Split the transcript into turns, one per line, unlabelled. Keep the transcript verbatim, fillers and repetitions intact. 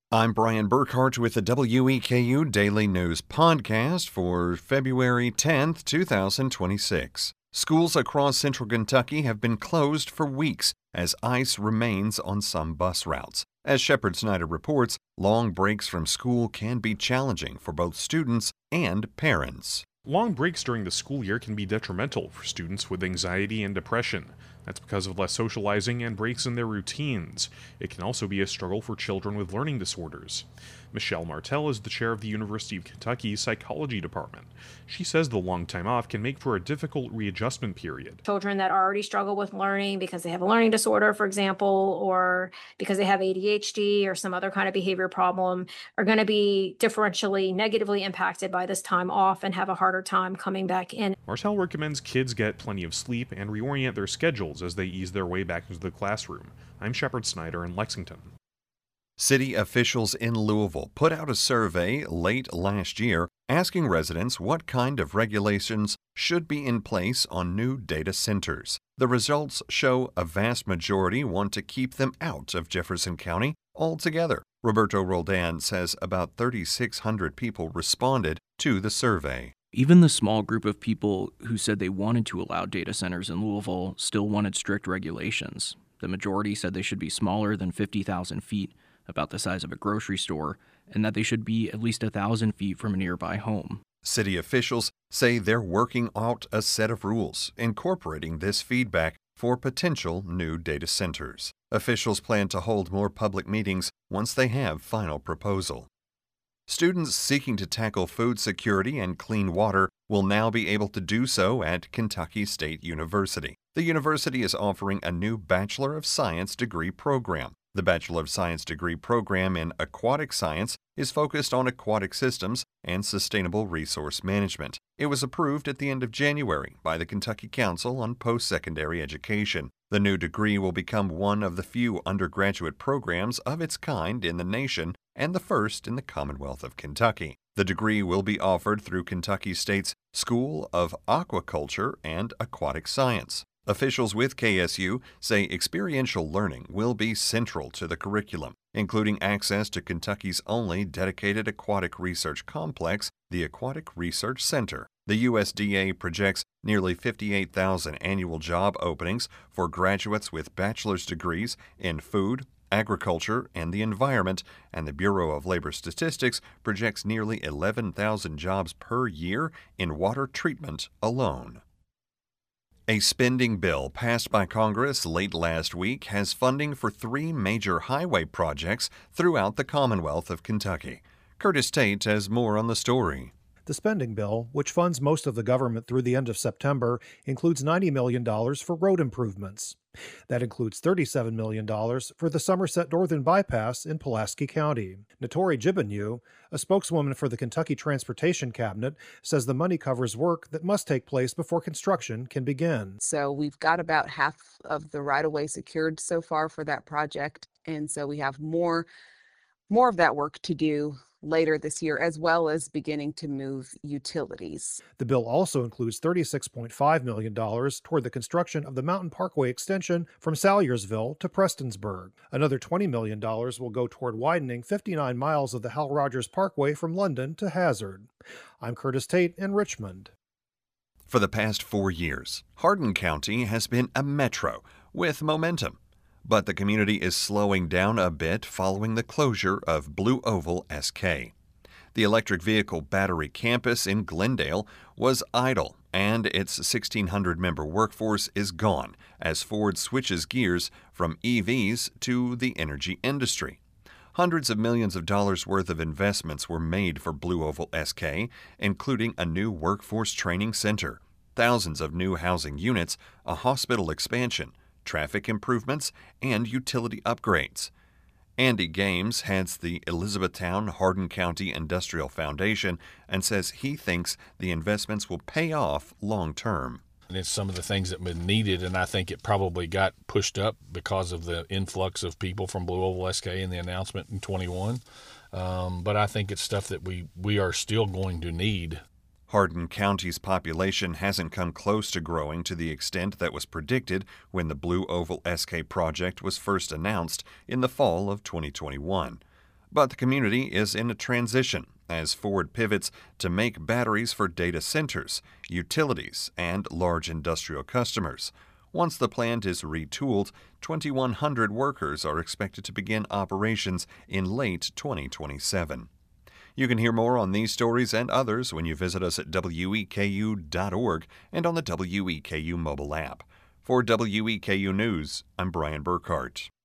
I'm Brian Burkhart with the W E K U Daily News Podcast for February tenth, two thousand twenty-six. Schools across central Kentucky have been closed for weeks as ice remains on some bus routes. As Shepard Snyder reports, long breaks from school can be challenging for both students and parents.
Long breaks during the school year can be detrimental for students with anxiety and depression. That's because of less socializing and breaks in their routines. It can also be a struggle for children with learning disorders. Michelle Martell is the chair of the University of Kentucky's psychology department. She says the long time off can make for a difficult readjustment period.
Children that already struggle with learning because they have a learning disorder, for example, or because they have A D H D or some other kind of behavior problem are going to be differentially negatively impacted by this time off and have a harder time coming back in.
Martell recommends kids get plenty of sleep and reorient their schedules as they ease their way back into the classroom. I'm Shepard Snyder in Lexington.
City officials in Louisville put out a survey late last year asking residents what kind of regulations should be in place on new data centers. The results show a vast majority want to keep them out of Jefferson County altogether. Roberto Roldan says about thirty-six hundred people responded to the survey.
Even the small group of people who said they wanted to allow data centers in Louisville still wanted strict regulations. The majority said they should be smaller than fifty thousand feet, about the size of a grocery store, and that they should be at least one thousand feet from a nearby home.
City officials say they're working out a set of rules incorporating this feedback for potential new data centers. Officials plan to hold more public meetings once they have final proposal. Students seeking to tackle food security and clean water will now be able to do so at Kentucky State University. The university is offering a new Bachelor of Science degree program. The Bachelor of Science degree program in Aquatic Science is focused on aquatic systems and sustainable resource management. It was approved at the end of January by the Kentucky Council on Post-Secondary Education. The new degree will become one of the few undergraduate programs of its kind in the nation and the first in the Commonwealth of Kentucky. The degree will be offered through Kentucky State's School of Aquaculture and Aquatic Science. Officials with K S U say experiential learning will be central to the curriculum, including access to Kentucky's only dedicated aquatic research complex, the Aquatic Research Center. The U S D A projects nearly fifty-eight thousand annual job openings for graduates with bachelor's degrees in food, agriculture, and the environment, and the Bureau of Labor Statistics projects nearly eleven thousand jobs per year in water treatment alone. A spending bill passed by Congress late last week has funding for three major highway projects throughout the Commonwealth of Kentucky. Curtis Tate has more on the story.
The spending bill, which funds most of the government through the end of September, includes ninety million dollars for road improvements. That includes thirty-seven million dollars for the Somerset Northern Bypass in Pulaski County. Notori Jibanyu, a spokeswoman for the Kentucky Transportation Cabinet, says the money covers work that must take place before construction can begin.
So we've got about half of the right-of-way secured so far for that project, and so we have more, more of that work to do later this year, as well as beginning to move utilities.
The bill also includes thirty-six point five million dollars toward the construction of the Mountain Parkway extension from Salyersville to Prestonsburg. Another twenty million dollars will go toward widening fifty-nine miles of the Hal Rogers Parkway from London to Hazard. I'm Curtis Tate in Richmond.
For the past four years, Hardin County has been a metro with momentum. But the community is slowing down a bit following the closure of Blue Oval S K. The electric vehicle battery campus in Glendale was idle, and its sixteen hundred member workforce is gone as Ford switches gears from E Vs to the energy industry. Hundreds of millions of dollars worth of investments were made for Blue Oval S K, including a new workforce training center, thousands of new housing units, a hospital expansion, traffic improvements, and utility upgrades. Andy Games heads the Elizabethtown Hardin County Industrial Foundation and says he thinks the investments will pay off long term.
And it's some of the things that have been needed, and I think it probably got pushed up because of the influx of people from Blue Oval S K and the announcement in twenty-one. Um, but I think it's stuff that we, we are still going to need.
Hardin County's population hasn't come close to growing to the extent that was predicted when the Blue Oval S K project was first announced in the fall of twenty twenty-one. But the community is in a transition as Ford pivots to make batteries for data centers, utilities, and large industrial customers. Once the plant is retooled, twenty-one hundred workers are expected to begin operations in late twenty twenty-seven. You can hear more on these stories and others when you visit us at W E K U dot org and on the W E K U mobile app. For W E K U News, I'm Brian Burkhart.